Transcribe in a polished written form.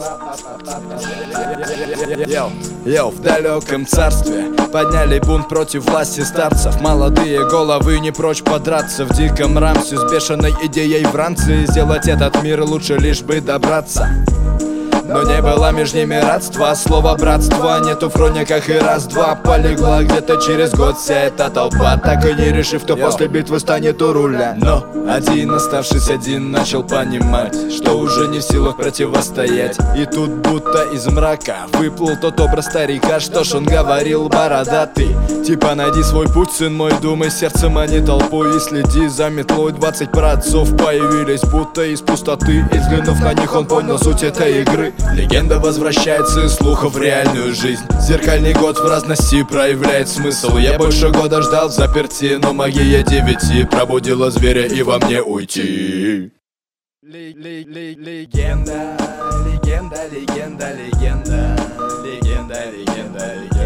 Йоу, в далеком царстве подняли бунт против власти старцев. Молодые головы не прочь подраться в диком рамсе с бешеной идеей Франции сделать этот мир лучше, лишь бы добраться. Но не было между ними родства, слова братства нету в хрониках, и раз-два полегла где-то через год вся эта толпа, так и не решив, кто после битвы станет у руля. Но один, оставшись один, начал понимать, что уже не в силах противостоять. И тут будто из мрака выплыл тот образ старика. Что ж он говорил, бородатый? Типа найди свой путь, сын мой, думай сердцем, а не толпой, и следи за метлой. 20 праотцов появились будто из пустоты, и взглянув на них, он понял суть этой игры. Легенда возвращается из слухов в реальную жизнь. Зеркальный год в разности проявляет смысл. Я больше года ждал в заперти, но магия 9 пробудила зверя, и во мне уйти. Легенда, легенда, легенда, легенда, легенда, легенда, легенда.